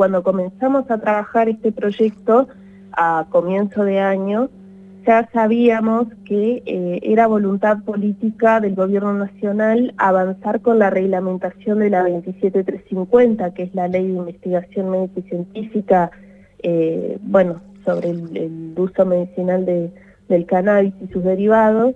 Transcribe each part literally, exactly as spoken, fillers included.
cuando comenzamos a trabajar este proyecto a comienzo de año, ya sabíamos que eh, era voluntad política del gobierno nacional avanzar con la reglamentación de la veintisiete mil trescientos cincuenta, que es la ley de investigación médica y científica, eh, bueno, sobre el, el uso medicinal de, del cannabis y sus derivados,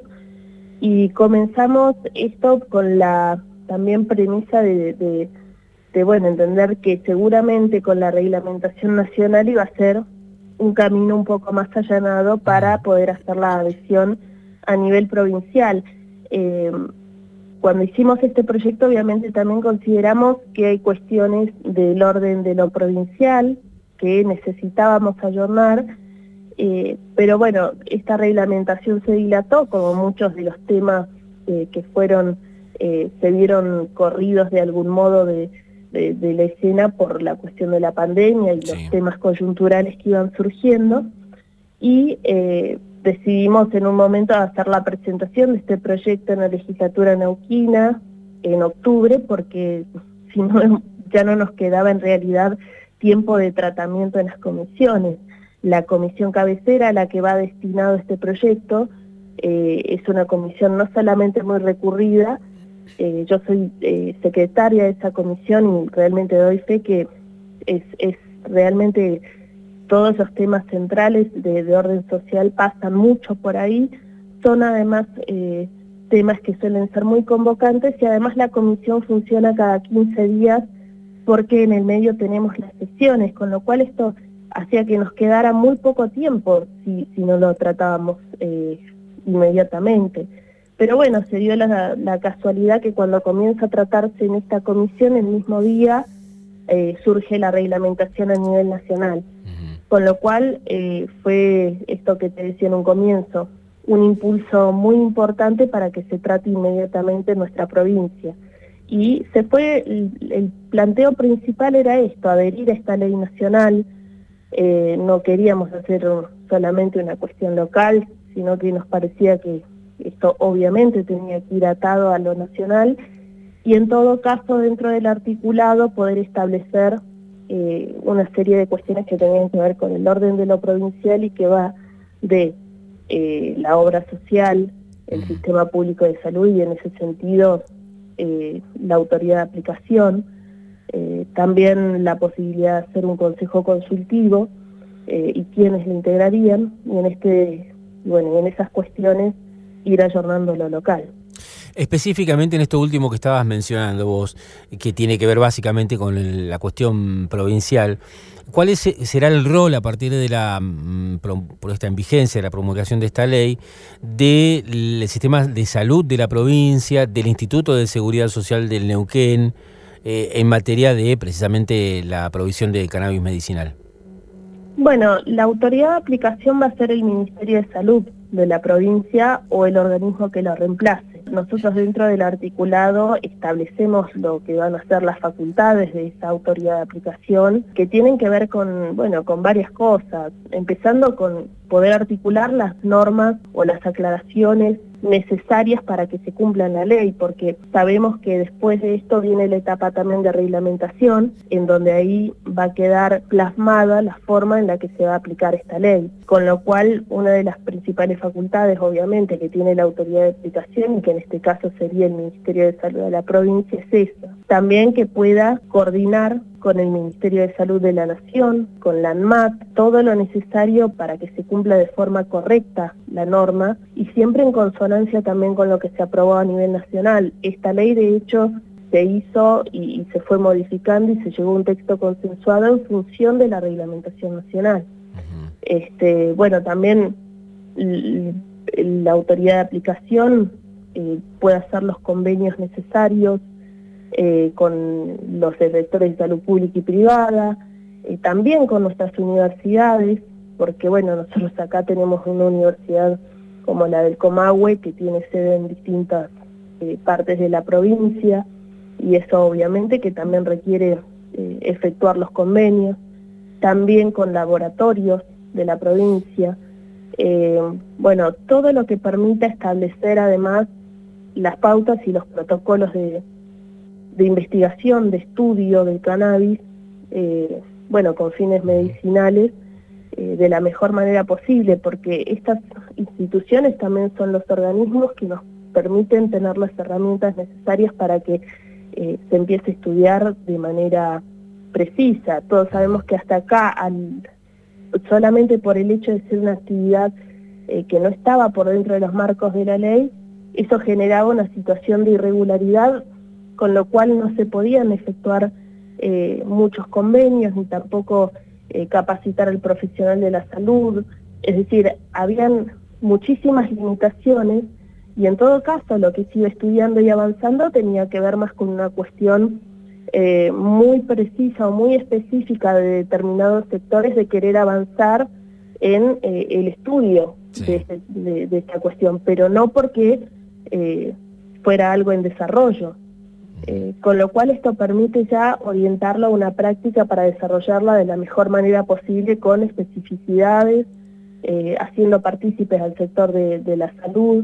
y comenzamos esto con la también premisa de, de, de bueno, entender que seguramente con la reglamentación nacional iba a ser un camino un poco más allanado para poder hacer la adhesión a nivel provincial. Eh, cuando hicimos este proyecto, obviamente también consideramos que hay cuestiones del orden de lo provincial que necesitábamos ayornar, eh, pero bueno, esta reglamentación se dilató, como muchos de los temas eh, que fueron, eh, se vieron corridos de algún modo de De, de la escena por la cuestión de la pandemia y los sí. temas coyunturales que iban surgiendo, y eh, decidimos en un momento hacer la presentación de este proyecto en la legislatura neuquina en octubre, porque si no ya no nos quedaba en realidad tiempo de tratamiento en las comisiones. La comisión cabecera a la que va destinado este proyecto eh, es una comisión no solamente muy recurrida. Eh, yo soy eh, secretaria de esa comisión y realmente doy fe que es, es realmente todos los temas centrales de, de orden social pasan mucho por ahí, son además eh, temas que suelen ser muy convocantes, y además la comisión funciona cada quince días porque en el medio tenemos las sesiones, con lo cual esto hacía que nos quedara muy poco tiempo si, si no lo tratábamos eh, inmediatamente. Pero bueno, se dio la, la casualidad que cuando comienza a tratarse en esta comisión, el mismo día eh, surge la reglamentación a nivel nacional. Uh-huh. Con lo cual eh, fue esto que te decía en un comienzo, un impulso muy importante para que se trate inmediatamente en nuestra provincia. Y se fue, el, el planteo principal era esto, adherir a esta ley nacional. Eh, no queríamos hacer solamente una cuestión local, sino que nos parecía que esto obviamente tenía que ir atado a lo nacional, y en todo caso dentro del articulado poder establecer eh, una serie de cuestiones que tenían que ver con el orden de lo provincial y que va de eh, la obra social, el sistema público de salud, y en ese sentido eh, la autoridad de aplicación, eh, también la posibilidad de hacer un consejo consultivo eh, y quiénes lo integrarían, y en este bueno en esas cuestiones ir ayornando lo local. Específicamente en esto último que estabas mencionando vos, que tiene que ver básicamente con el, la cuestión provincial, ¿cuál es, será el rol a partir de la puesta en vigencia, de la promulgación de esta ley, del sistema de salud de la provincia, del Instituto de Seguridad Social del Neuquén, eh, en materia de precisamente la provisión de cannabis medicinal? Bueno, la autoridad de aplicación va a ser el Ministerio de Salud de la provincia o el organismo que lo reemplace. Nosotros dentro del articulado establecemos lo que van a ser las facultades de esa autoridad de aplicación, que tienen que ver con, bueno, con varias cosas, empezando con poder articular las normas o las aclaraciones necesarias para que se cumpla la ley, porque sabemos que después de esto viene la etapa también de reglamentación, en donde ahí va a quedar plasmada la forma en la que se va a aplicar esta ley, con lo cual una de las principales facultades, obviamente, que tiene la autoridad de aplicación, y que en este caso sería el Ministerio de Salud de la provincia, es esa. También que pueda coordinar con el Ministerio de Salud de la Nación, con la ANMAT, todo lo necesario para que se cumpla de forma correcta la norma, y siempre en consonancia también con lo que se aprobó a nivel nacional. Esta ley, de hecho, se hizo y, y se fue modificando y se llegó a un texto consensuado en función de la reglamentación nacional. Uh-huh. Este, bueno, también la autoridad de aplicación eh, puede hacer los convenios necesarios eh, con los sectores de salud pública y privada, eh, también con nuestras universidades, porque bueno, nosotros acá tenemos una universidad como la del Comahue, que tiene sede en distintas eh, partes de la provincia, y eso obviamente que también requiere eh, efectuar los convenios, también con laboratorios de la provincia. Eh, bueno, todo lo que permita establecer además las pautas y los protocolos de, de investigación, de estudio del cannabis, eh, bueno, con fines medicinales eh, de la mejor manera posible, porque estas instituciones también son los organismos que nos permiten tener las herramientas necesarias para que eh, se empiece a estudiar de manera precisa. Todos sabemos que hasta acá, al, solamente por el hecho de ser una actividad eh, que no estaba por dentro de los marcos de la ley, eso generaba una situación de irregularidad, con lo cual no se podían efectuar eh, muchos convenios, ni tampoco eh, capacitar al profesional de la salud. Es decir, habían muchísimas limitaciones, y en todo caso lo que se iba estudiando y avanzando tenía que ver más con una cuestión eh, muy precisa o muy específica de determinados sectores de querer avanzar en eh, el estudio sí. de, de, de esta cuestión, pero no porque eh, fuera algo en desarrollo. Eh, con lo cual esto permite ya orientarlo a una práctica para desarrollarla de la mejor manera posible, con especificidades, eh, haciendo partícipes al sector de, de la salud.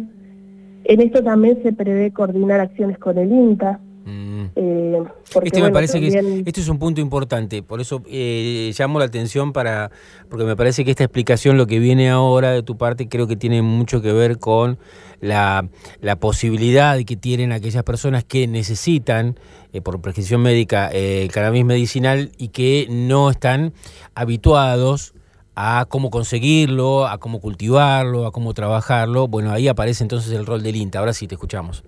En esto también se prevé coordinar acciones con el INTA. Mm. Eh, porque, este me bueno, parece también... que es, este es un punto importante, por eso eh, llamo la atención, para porque me parece que esta explicación, lo que viene ahora de tu parte, creo que tiene mucho que ver con la, la posibilidad que tienen aquellas personas que necesitan, eh, por prescripción médica, eh, el cannabis medicinal, y que no están habituados a cómo conseguirlo, a cómo cultivarlo, a cómo trabajarlo. Bueno, ahí aparece entonces el rol del INTA. Ahora sí, te escuchamos.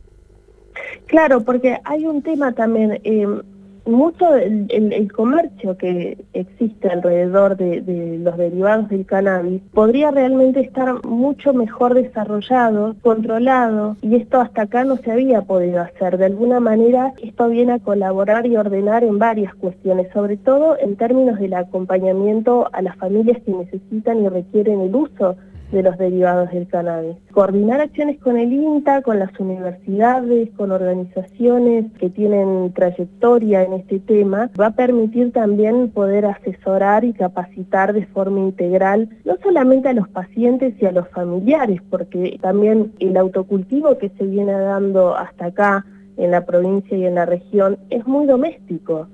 Claro, porque hay un tema también, eh, mucho del el, el comercio que existe alrededor de, de los derivados del cannabis podría realmente estar mucho mejor desarrollado, controlado, y esto hasta acá no se había podido hacer. De alguna manera esto viene a colaborar y ordenar en varias cuestiones, sobre todo en términos del acompañamiento a las familias que necesitan y requieren el uso de los derivados del cannabis. Coordinar acciones con el INTA, con las universidades, con organizaciones que tienen trayectoria en este tema, va a permitir también poder asesorar y capacitar de forma integral, no solamente a los pacientes y a los familiares, porque también el autocultivo que se viene dando hasta acá en la provincia y en la región es muy doméstico.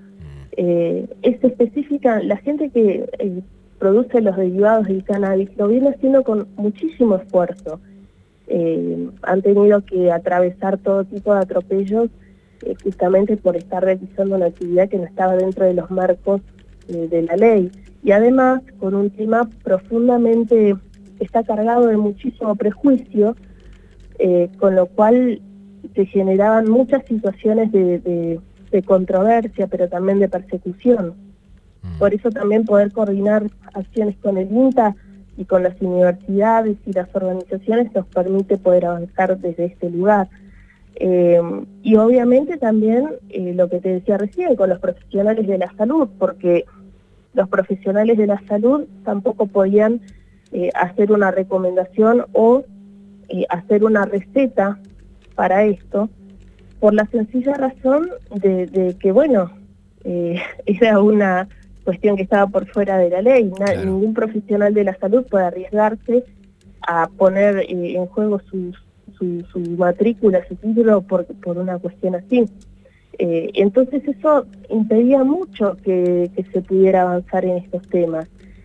Eh, es específica, la gente que... Eh, produce los derivados del cannabis, lo viene haciendo con muchísimo esfuerzo. Eh, han tenido que atravesar todo tipo de atropellos eh, justamente por estar realizando una actividad que no estaba dentro de los marcos eh, de la ley. Y además, con un tema profundamente, está cargado de muchísimo prejuicio, eh, con lo cual se generaban muchas situaciones de, de, de controversia, pero también de persecución. Por eso también poder coordinar acciones con el INTA y con las universidades y las organizaciones nos permite poder avanzar desde este lugar. Eh, y obviamente también eh, lo que te decía recién, con los profesionales de la salud, porque los profesionales de la salud tampoco podían eh, hacer una recomendación o eh, hacer una receta para esto, por la sencilla razón de, de que, bueno, eh, era una cuestión que estaba por fuera de la ley. Claro. Ningún profesional de la salud puede arriesgarse a poner eh, en juego su, su, su matrícula, su título, por, por una cuestión así. Eh, entonces eso impedía mucho que, que se pudiera avanzar en estos temas.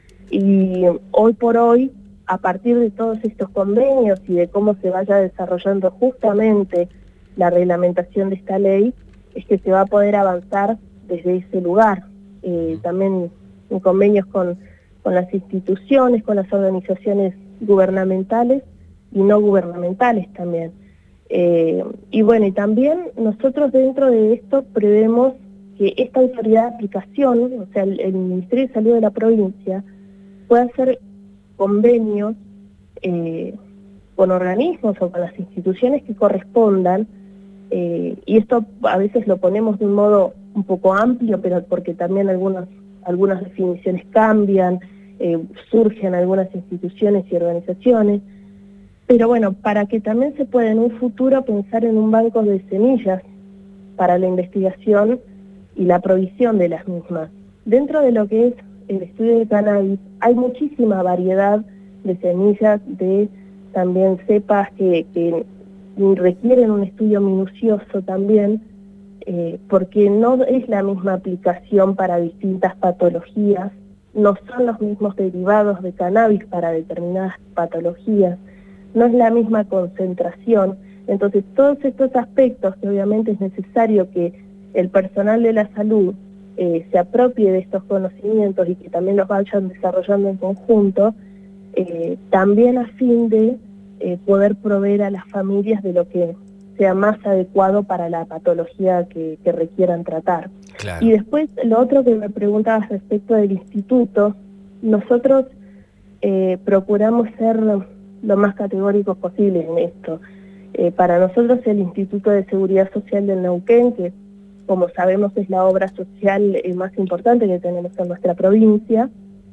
Y hoy por hoy, a partir de todos estos convenios y de cómo se vaya desarrollando justamente la reglamentación de esta ley, es que se va a poder avanzar desde ese lugar. Eh, también en convenios con, con las instituciones, con las organizaciones gubernamentales y no gubernamentales también. Eh, y bueno, y también nosotros dentro de esto prevemos que esta autoridad de aplicación, o sea, el, el Ministerio de Salud de la provincia, pueda hacer convenios eh, con organismos o con las instituciones que correspondan, eh, y esto a veces lo ponemos de un modo un poco amplio, pero porque también algunas, algunas definiciones cambian, eh, surgen algunas instituciones y organizaciones, pero bueno, para que también se pueda en un futuro pensar en un banco de semillas para la investigación y la provisión de las mismas. Dentro de lo que es el estudio de cannabis hay muchísima variedad de semillas, de también cepas que, que requieren un estudio minucioso también, eh, porque no es la misma aplicación para distintas patologías, no son los mismos derivados de cannabis para determinadas patologías, no es la misma concentración. Entonces, todos estos aspectos que obviamente es necesario que el personal de la salud eh, se apropie de estos conocimientos y que también los vayan desarrollando en conjunto, eh, también a fin de eh, poder proveer a las familias de lo que sea más adecuado para la patología que, que requieran tratar. Claro. Y después, lo otro que me preguntabas respecto del instituto, nosotros eh, procuramos ser lo más categóricos posible en esto. Eh, para nosotros el Instituto de Seguridad Social del Neuquén, que como sabemos es la obra social eh, más importante que tenemos en nuestra provincia,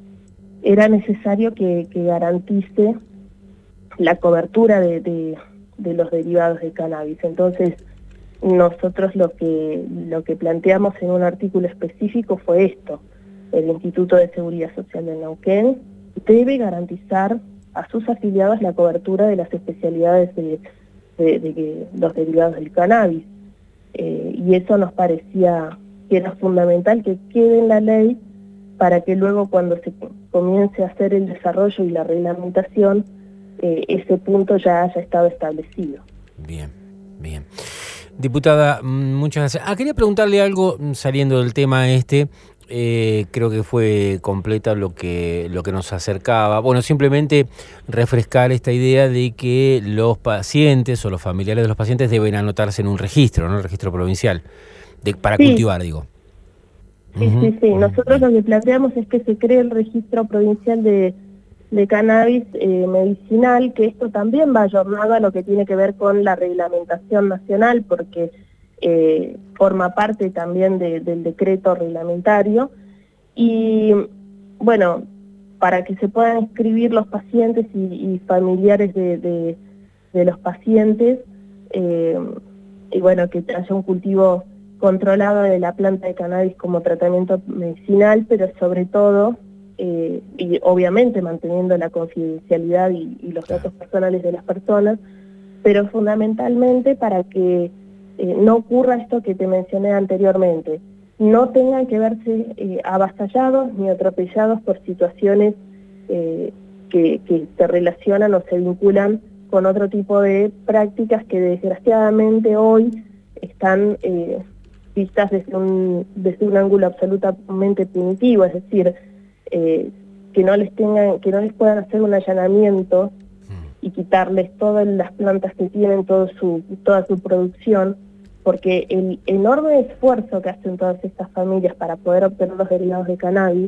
era necesario que, que garantice la cobertura de, de, de los derivados de cannabis. Entonces, nosotros lo que, lo que planteamos en un artículo específico fue esto: el Instituto de Seguridad Social del Neuquén debe garantizar a sus afiliados la cobertura de las especialidades de, de, de, de los derivados del cannabis. Eh, y eso nos parecía que era fundamental que quede en la ley para que luego, cuando se comience a hacer el desarrollo y la reglamentación, eh, ese punto ya haya estado establecido. Bien, bien. Diputada, muchas gracias. Ah, quería preguntarle algo saliendo del tema este. Eh, creo que fue completa lo que, lo que nos acercaba. Bueno, simplemente refrescar esta idea de que los pacientes o los familiares de los pacientes deben anotarse en un registro, ¿no? El registro provincial, de, para sí. cultivar, digo. Sí, uh-huh. sí, sí. Nosotros lo que planteamos es que se cree el registro provincial de, de cannabis eh, medicinal, que esto también va ayornado a lo que tiene que ver con la reglamentación nacional, porque Eh, forma parte también de, del decreto reglamentario. Y bueno, para que se puedan inscribir los pacientes y, y familiares de, de, de los pacientes, eh, y bueno, que haya un cultivo controlado de la planta de cannabis como tratamiento medicinal, pero sobre todo, eh, y obviamente manteniendo la confidencialidad y, y los datos personales de las personas, pero fundamentalmente para que Eh, no ocurra esto que te mencioné anteriormente, no tengan que verse eh, avasallados ni atropellados por situaciones eh, que, que se relacionan o se vinculan con otro tipo de prácticas que desgraciadamente hoy están eh, vistas desde un, desde un ángulo absolutamente punitivo, es decir, eh, que no les tengan, que no les puedan hacer un allanamiento y quitarles todas las plantas que tienen, todo su, toda su producción, porque el enorme esfuerzo que hacen todas estas familias para poder obtener los derivados de cannabis,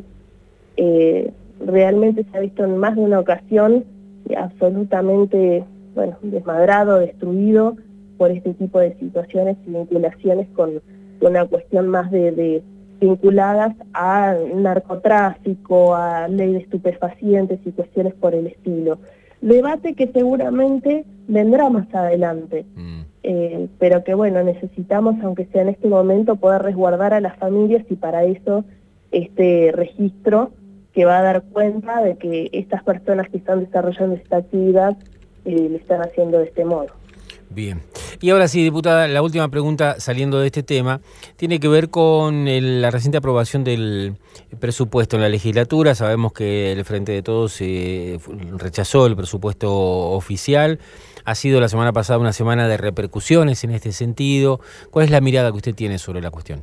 eh, realmente se ha visto en más de una ocasión absolutamente, bueno, desmadrado, destruido por este tipo de situaciones y vinculaciones con, con una cuestión más de, de vinculadas a narcotráfico, a ley de estupefacientes y cuestiones por el estilo. Debate que seguramente vendrá más adelante. Mm. Eh, pero que bueno, necesitamos, aunque sea en este momento, poder resguardar a las familias, y para eso este registro que va a dar cuenta de que estas personas que están desarrollando esta actividad eh, lo están haciendo de este modo. Bien. Y ahora sí, diputada, la última pregunta saliendo de este tema tiene que ver con el, la reciente aprobación del presupuesto en la legislatura. Sabemos que el Frente de Todos eh, rechazó el presupuesto oficial. Ha sido la semana pasada una semana de repercusiones en este sentido. ¿Cuál es la mirada que usted tiene sobre la cuestión?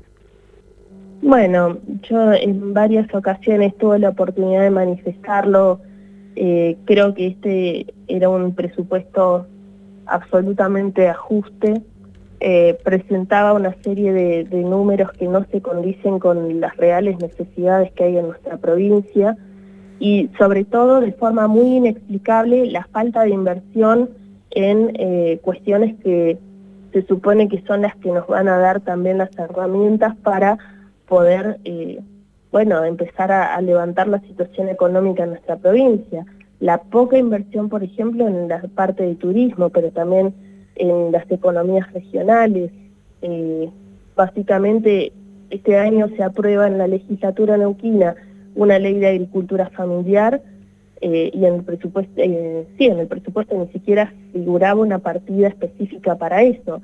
Bueno, yo en varias ocasiones tuve la oportunidad de manifestarlo. Eh, creo que este era un presupuesto absolutamente ajuste, eh, presentaba una serie de, de números que no se condicen con las reales necesidades que hay en nuestra provincia, y sobre todo de forma muy inexplicable la falta de inversión en eh, cuestiones que se supone que son las que nos van a dar también las herramientas para poder, eh, bueno, empezar a, a levantar la situación económica en nuestra provincia. La poca inversión, por ejemplo, en la parte de turismo, pero también en las economías regionales. Eh, básicamente, este año se aprueba en la legislatura neuquina una ley de agricultura familiar, eh, y en el presupuesto, eh, sí, en el presupuesto ni siquiera figuraba una partida específica para eso.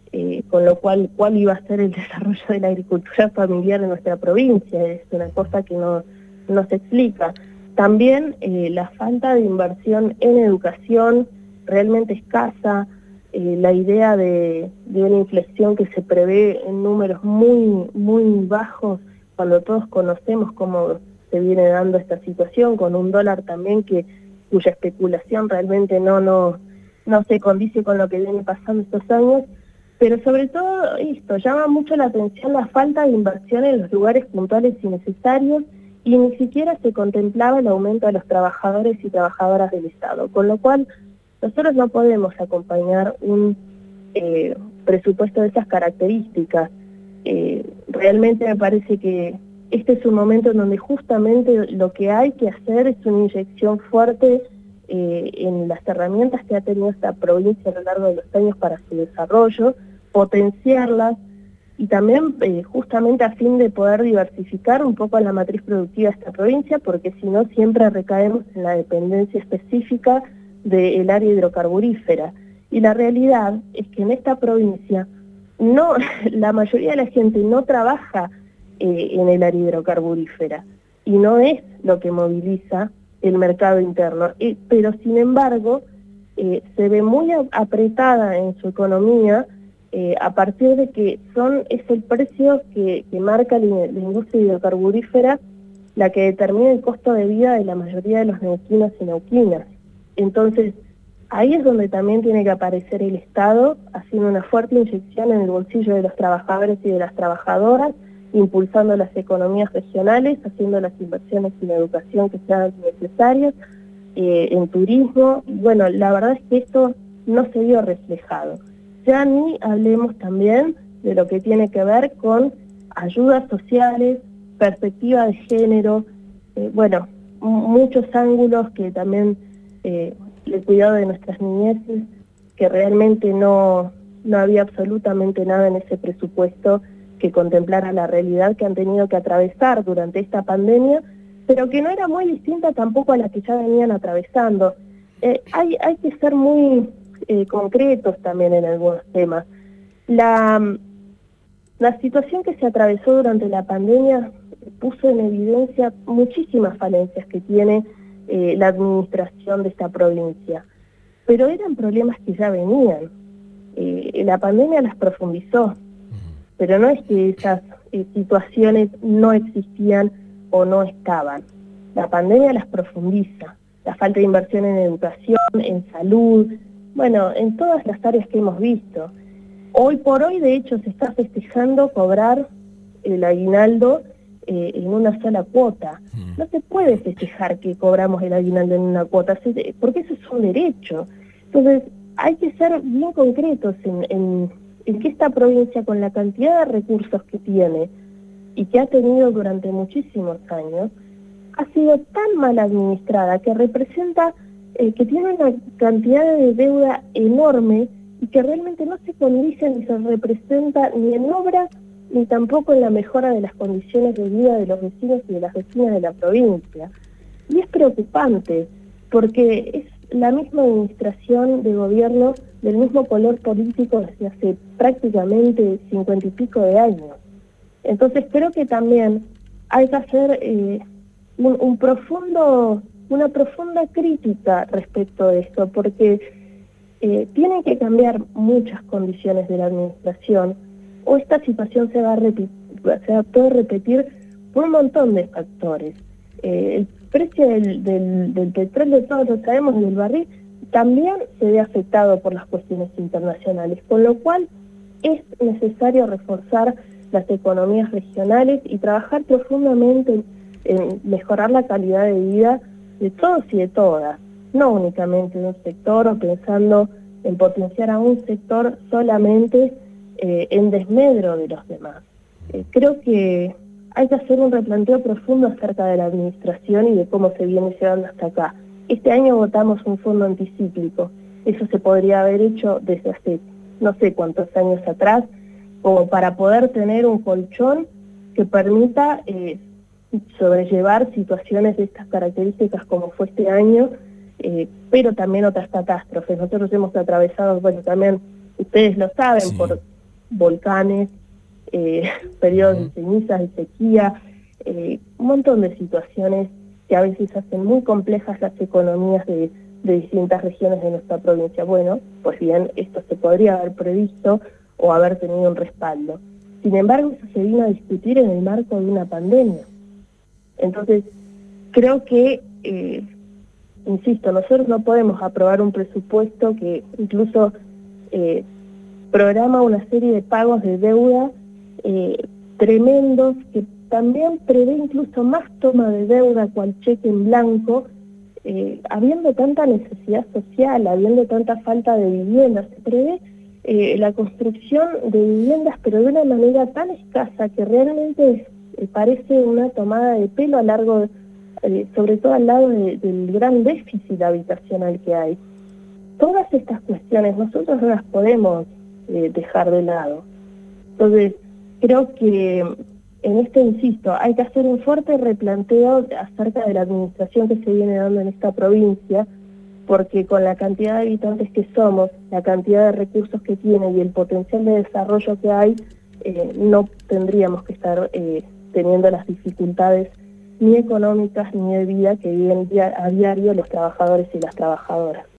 eh, con lo cual, ¿cuál iba a ser el desarrollo de la agricultura familiar en nuestra provincia? Es una cosa que no, no se explica. También eh, la falta de inversión en educación realmente escasa, eh, la idea de, de una inflexión que se prevé en números muy, muy bajos, cuando todos conocemos cómo se viene dando esta situación, con un dólar también que cuya especulación realmente no, no, no se condice con lo que viene pasando estos años, pero sobre todo esto, llama mucho la atención la falta de inversión en los lugares puntuales y necesarios, y ni siquiera se contemplaba el aumento de los trabajadores y trabajadoras del Estado, con lo cual nosotros no podemos acompañar un eh, presupuesto de esas características. Eh, realmente me parece que este es un momento en donde justamente lo que hay que hacer es una inyección fuerte eh, en las herramientas que ha tenido esta provincia a lo largo de los años para su desarrollo, potenciarlas, y también eh, justamente a fin de poder diversificar un poco la matriz productiva de esta provincia, porque si no siempre recaemos en la dependencia específica del área hidrocarburífera. Y la realidad es que en esta provincia no, la mayoría de la gente no trabaja eh, en el área hidrocarburífera, y no es lo que moviliza el mercado interno, eh, pero sin embargo eh, se ve muy apretada en su economía, Eh, a partir de que son es el precio que, que marca la, la industria hidrocarburífera la que determina el costo de vida de la mayoría de los neuquinos y neuquinas. Entonces, ahí es donde también tiene que aparecer el Estado, haciendo una fuerte inyección en el bolsillo de los trabajadores y de las trabajadoras, impulsando las economías regionales, haciendo las inversiones en educación que sean necesarias, eh, en turismo. Bueno, la verdad es que esto no se vio reflejado. Ya ni hablemos también de lo que tiene que ver con ayudas sociales, perspectiva de género, eh, bueno, muchos ángulos que también eh, el cuidado de nuestras niñeces, que realmente no, no había absolutamente nada en ese presupuesto que contemplara la realidad que han tenido que atravesar durante esta pandemia, pero que no era muy distinta tampoco a la que ya venían atravesando. Eh, hay, hay que ser muy Eh, concretos también en algunos temas. La, la situación que se atravesó durante la pandemia puso en evidencia muchísimas falencias que tiene eh, la administración de esta provincia, pero eran problemas que ya venían. Eh, la pandemia las profundizó, pero no es que esas eh, situaciones no existían o no estaban. La pandemia las profundiza. La falta de inversión en educación, en salud, bueno, en todas las áreas que hemos visto. Hoy por hoy, de hecho, se está festejando cobrar el aguinaldo eh, en una sola cuota. No se puede festejar que cobramos el aguinaldo en una cuota, porque eso es un derecho. Entonces, hay que ser bien concretos en, en, en que esta provincia, con la cantidad de recursos que tiene y que ha tenido durante muchísimos años, ha sido tan mal administrada que representa Eh, que tiene una cantidad de deuda enorme y que realmente no se condice ni se representa ni en obras ni tampoco en la mejora de las condiciones de vida de los vecinos y de las vecinas de la provincia. Y es preocupante porque es la misma administración de gobierno del mismo color político desde hace prácticamente cincuenta y pico de años. Entonces creo que también hay que hacer eh, un, un profundo... una profunda crítica respecto de esto, porque eh, tienen que cambiar muchas condiciones de la administración, o esta situación se va a, se va a poder repetir por un montón de factores. Eh, el precio del, del, del petróleo, todos lo sabemos, del barril, también se ve afectado por las cuestiones internacionales, con lo cual es necesario reforzar las economías regionales y trabajar profundamente en, en mejorar la calidad de vida de todos y de todas, no únicamente de un sector o pensando en potenciar a un sector solamente eh, en desmedro de los demás. Eh, creo que hay que hacer un replanteo profundo acerca de la administración y de cómo se viene llevando hasta acá. Este año votamos un fondo anticíclico, eso se podría haber hecho desde hace no sé cuántos años atrás, como para poder tener un colchón que permita eh, sobrellevar situaciones de estas características como fue este año, eh, pero también otras catástrofes. Nosotros hemos atravesado, bueno, también ustedes lo saben, sí. por volcanes, eh, periodos de cenizas, de sequía, eh, un montón de situaciones que a veces hacen muy complejas las economías de, de distintas regiones de nuestra provincia. Bueno, pues bien, esto se podría haber previsto o haber tenido un respaldo. Sin embargo, eso se vino a discutir en el marco de una pandemia. Entonces, creo que, eh, insisto, nosotros no podemos aprobar un presupuesto que incluso eh, programa una serie de pagos de deuda eh, tremendos, que también prevé incluso más toma de deuda cual cheque en blanco, eh, habiendo tanta necesidad social, habiendo tanta falta de viviendas. Se prevé eh, la construcción de viviendas, pero de una manera tan escasa que realmente eh, parece una tomada de pelo a largo, eh, sobre todo al lado de, del gran déficit habitacional que hay. Todas estas cuestiones nosotros no las podemos eh, dejar de lado. Entonces, creo que en esto, insisto, hay que hacer un fuerte replanteo acerca de la administración que se viene dando en esta provincia, porque con la cantidad de habitantes que somos, la cantidad de recursos que tiene y el potencial de desarrollo que hay, eh, no tendríamos que estar eh, teniendo las dificultades ni económicas ni de vida que viven a diario los trabajadores y las trabajadoras.